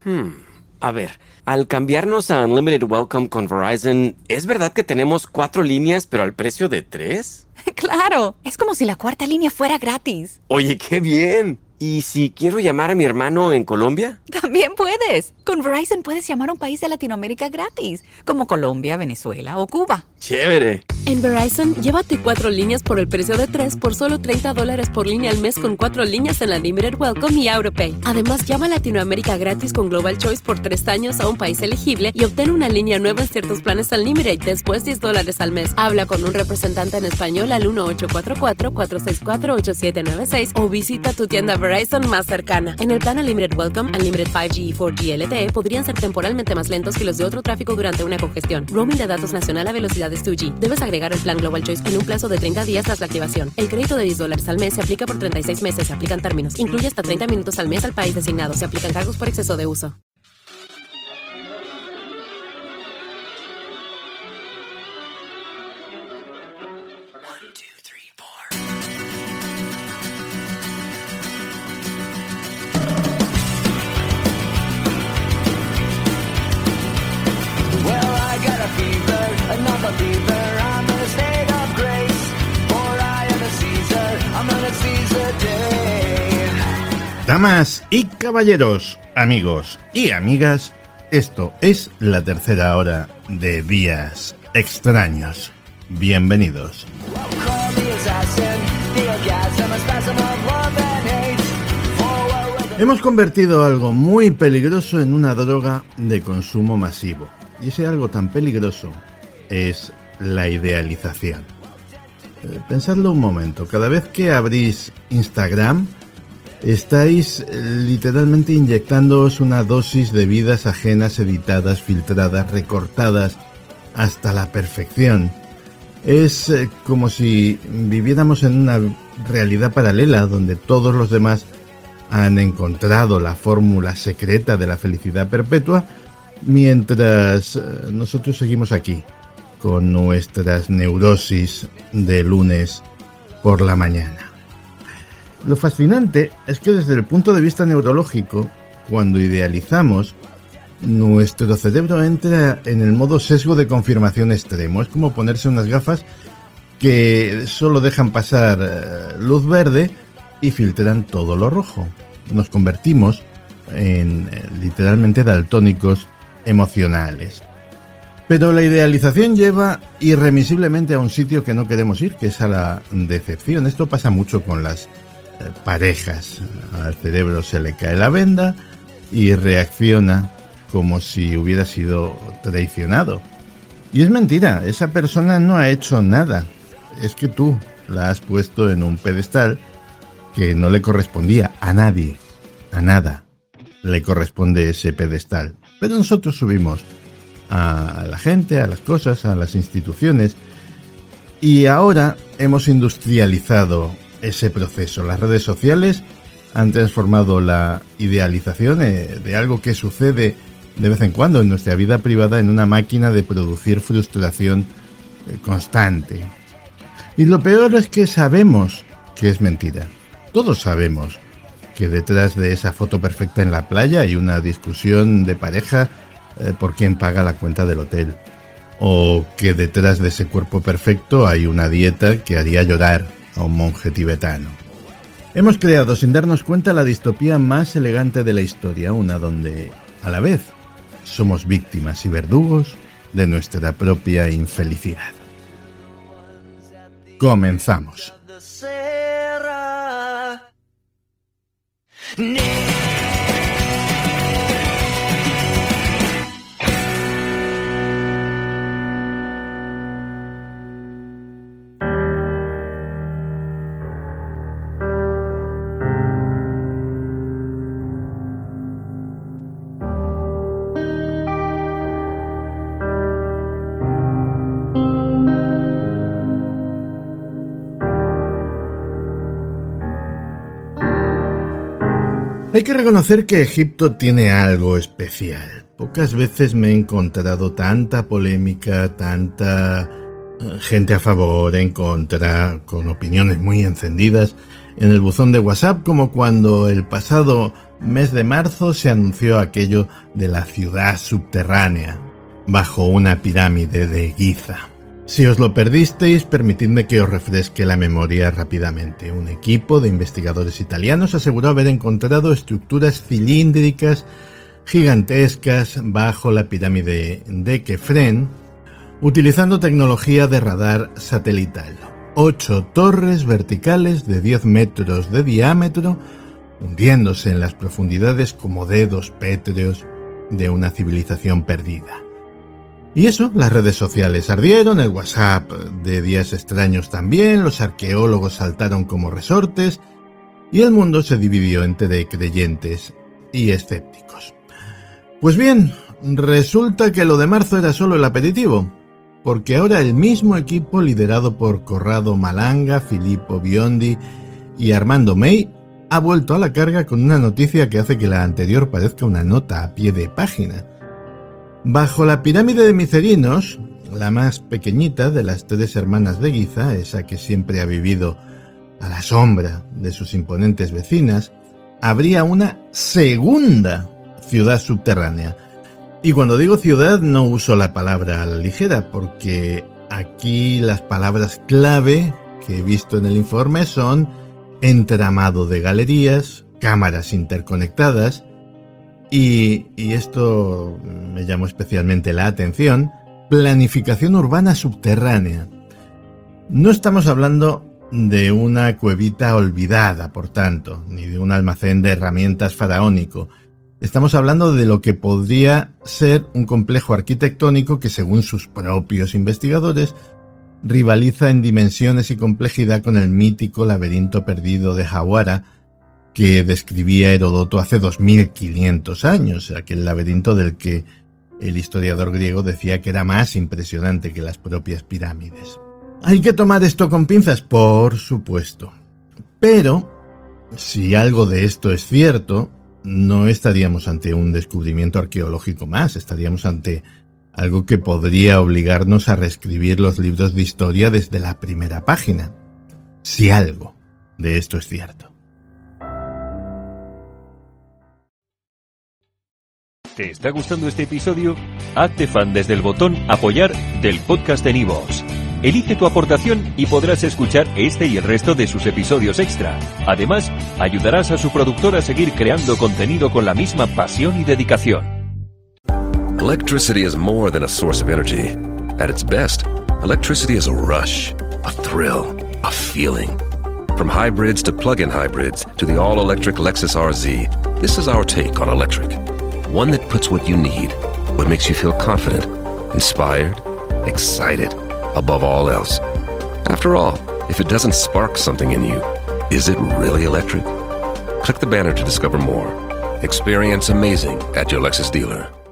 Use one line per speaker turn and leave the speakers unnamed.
A ver, al cambiarnos a Unlimited Welcome con Verizon, ¿es verdad que tenemos 4 líneas pero al precio de 3?
¡Claro! Es como si la cuarta línea fuera gratis.
Oye, qué bien. ¿Y si quiero llamar a mi hermano en Colombia?
También puedes. Con Verizon puedes llamar a un país de Latinoamérica gratis, como Colombia, Venezuela o Cuba.
Chévere.
En Verizon, llévate 4 líneas por el precio de 3 por solo $30 por línea al mes con 4 líneas en la Unlimited Welcome y AutoPay. Además, llama a Latinoamérica gratis con Global Choice por 3 años a un país elegible y obtén una línea nueva en ciertos planes Unlimited después $10 al mes. Habla con un representante en español al 1-844-464-8796 o visita tu tienda Verizon más cercana. En el plan Unlimited Welcome, Unlimited 5G y 4G LTE podrían ser temporalmente más lentos que los de otro tráfico durante una congestión. Roaming de datos nacional a velocidades 2G. Debes agregar el plan Global Choice en un plazo de 30 días tras la activación. El crédito de $10 al mes se aplica por 36 meses. Se aplican términos. Incluye hasta 30 minutos al mes al país designado. Se aplican cargos por exceso de uso.
Damas y caballeros, amigos y amigas, esto es la tercera hora de Días Extraños. Bienvenidos. Hemos convertido algo muy peligroso en una droga de consumo masivo. Y ese algo tan peligroso es la idealización. Pensadlo un momento, cada vez que abrís Instagram, estáis literalmente inyectándoos una dosis de vidas ajenas, editadas, filtradas, recortadas hasta la perfección. Es como si viviéramos en una realidad paralela donde todos los demás han encontrado la fórmula secreta de la felicidad perpetua, mientras nosotros seguimos aquí con nuestras neurosis de lunes por la mañana. Lo fascinante es que desde el punto de vista neurológico, cuando idealizamos, nuestro cerebro entra en el modo sesgo de confirmación extremo. Es como ponerse unas gafas que solo dejan pasar luz verde y filtran todo lo rojo. Nos convertimos en literalmente daltónicos emocionales. Pero la idealización lleva irremisiblemente a un sitio que no queremos ir, que es a la decepción. Esto pasa mucho con las parejas. Al cerebro se le cae la venda y reacciona como si hubiera sido traicionado. Y es mentira, esa persona no ha hecho nada. Es que tú la has puesto en un pedestal que no le correspondía a nadie, a nada le corresponde ese pedestal. Pero nosotros subimos a la gente, a las cosas, a las instituciones, y ahora hemos industrializado ese proceso. Las redes sociales han transformado la idealización de algo que sucede de vez en cuando en nuestra vida privada en una máquina de producir frustración constante. Y lo peor es que sabemos que es mentira. Todos sabemos que detrás de esa foto perfecta en la playa hay una discusión de pareja por quién paga la cuenta del hotel. O que detrás de ese cuerpo perfecto hay una dieta que haría llorar a un monje tibetano. Hemos creado sin darnos cuenta la distopía más elegante de la historia, una donde, a la vez, somos víctimas y verdugos de nuestra propia infelicidad. Comenzamos. Hay que reconocer que Egipto tiene algo especial. Pocas veces me he encontrado tanta polémica, tanta gente a favor, en contra, con opiniones muy encendidas en el buzón de WhatsApp, como cuando el pasado mes de marzo se anunció aquello de la ciudad subterránea, bajo una pirámide de Giza. Si os lo perdisteis, permitidme que os refresque la memoria rápidamente. Un equipo de investigadores italianos aseguró haber encontrado estructuras cilíndricas gigantescas bajo la pirámide de Kefren, utilizando tecnología de radar satelital. 8 torres verticales de 10 metros de diámetro, hundiéndose en las profundidades como dedos pétreos de una civilización perdida. Y eso, las redes sociales ardieron, el WhatsApp de Días Extraños también, los arqueólogos saltaron como resortes y el mundo se dividió entre creyentes y escépticos. Pues bien, resulta que lo de marzo era solo el aperitivo, porque ahora el mismo equipo liderado por Corrado Malanga, Filippo Biondi y Armando May ha vuelto a la carga con una noticia que hace que la anterior parezca una nota a pie de página. Bajo la pirámide de Micerinos, la más pequeñita de las 3 hermanas de Giza, esa que siempre ha vivido a la sombra de sus imponentes vecinas, habría una segunda ciudad subterránea. Y cuando digo ciudad no uso la palabra a la ligera, porque aquí las palabras clave que he visto en el informe son entramado de galerías, cámaras interconectadas, y esto me llamó especialmente la atención, planificación urbana subterránea. No estamos hablando de una cuevita olvidada, por tanto, ni de un almacén de herramientas faraónico. Estamos hablando de lo que podría ser un complejo arquitectónico que, según sus propios investigadores, rivaliza en dimensiones y complejidad con el mítico laberinto perdido de Jawara que describía Heródoto hace 2500 años, aquel laberinto del que el historiador griego decía que era más impresionante que las propias pirámides. ¿Hay que tomar esto con pinzas? Por supuesto. Pero, si algo de esto es cierto, no estaríamos ante un descubrimiento arqueológico más, estaríamos ante algo que podría obligarnos a reescribir los libros de historia desde la primera página. Si algo de esto es cierto.
¿Te está gustando este episodio? Hazte fan desde el botón Apoyar del podcast de Nivos. Elige tu aportación y podrás escuchar este y el resto de sus episodios extra. Además, ayudarás a su productor a seguir creando contenido con la misma pasión y dedicación.
Electricity is more than a source of energy. At its best, electricity is a rush, a thrill, a feeling. From hybrids to plug-in hybrids to the all-electric Lexus RZ, this is our take on electric. One that puts what you need, what makes you feel confident, inspired, excited, above all else. After all, if it doesn't spark something in you, is it really electric? Click the banner to discover more. Experience amazing at your Lexus dealer.